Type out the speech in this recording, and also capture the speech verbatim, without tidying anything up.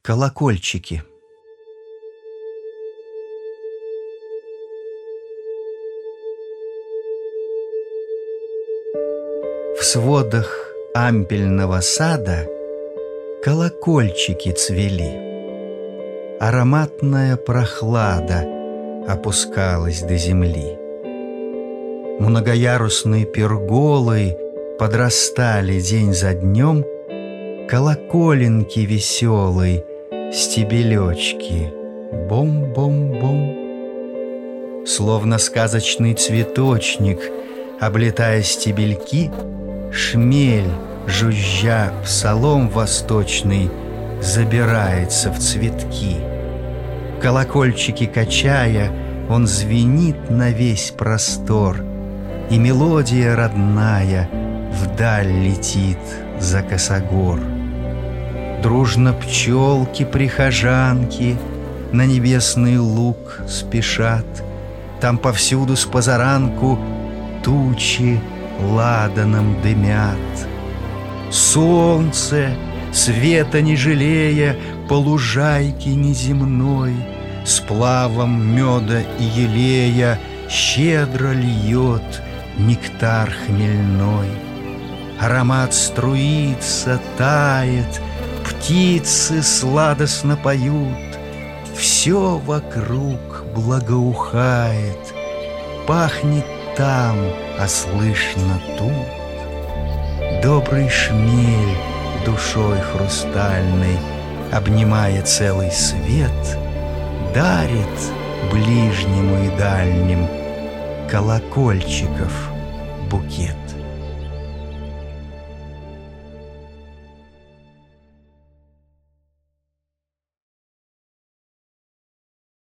Колокольчики. В сводах ампельного сада колокольчики цвели. Ароматная прохлада опускалась до земли. Многоярусной перголой подрастали день за днем колоколенки веселой, стебелечки, бом-бом-бом. Словно сказочный цветочник, облетая стебельки, шмель, жужжа псалом восточный, забирается в цветки. Колокольчики качая, он звенит на весь простор, и мелодия родная вдаль летит за косогор. Дружно пчелки-прихожанки на небесный луг спешат. Там повсюду с позаранку тучи ладаном дымят. Солнце, света не жалея, по лужайке неземной, сплавом меда и елея щедро льет нектар хмельной. Аромат струится, тает, птицы сладостно поют, все вокруг благоухает, пахнет там, а слышно тут. Добрый шмель душой хрустальной, обнимая целый свет, дарит ближнему и дальним колокольчиков букет.